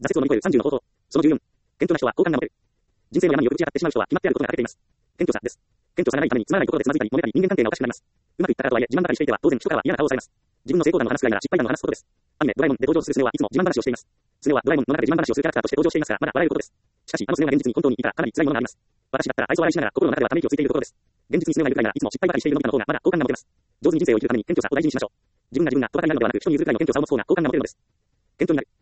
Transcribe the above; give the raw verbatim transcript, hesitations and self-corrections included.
挫折を乗り越えるさんじゅうの方法。そのじゅうよん。謙虚な人は好感が持てる。人生の山によく打ち当たってしまう人は決まってあることが欠けています。謙虚さです。謙虚さがないためにつまらないところでつまずいたり、揉めたり、人間関係がおかしくなります。うまくいったからとはいえ、自慢ばかりしていては、当然人からは嫌な顔をされます。自分の成功談を話すくらいなら失敗談を話すことです。アニメ、ドラえもんで登場するスネ夫はいつも自慢話をしています。スネ夫はドラえもんの中で自慢話をするキャラクターとして登場していますが、まだ笑えることです。しかし、あのスネ夫が現実に本当にいたらかなり辛いものがあります。私だったら愛想笑いしながら心の中ではため息をついているところです。現実にスネ夫がいるくらいならいつも失敗ばかりしているのび太の方がまだ好感が持てます。上手に人生を生きるために謙虚さを大事にしましょう。自分が自分がとばかりになるのではなく、人に譲るくらいの謙虚さを持つ方が好感が持てるのです。謙虚になる。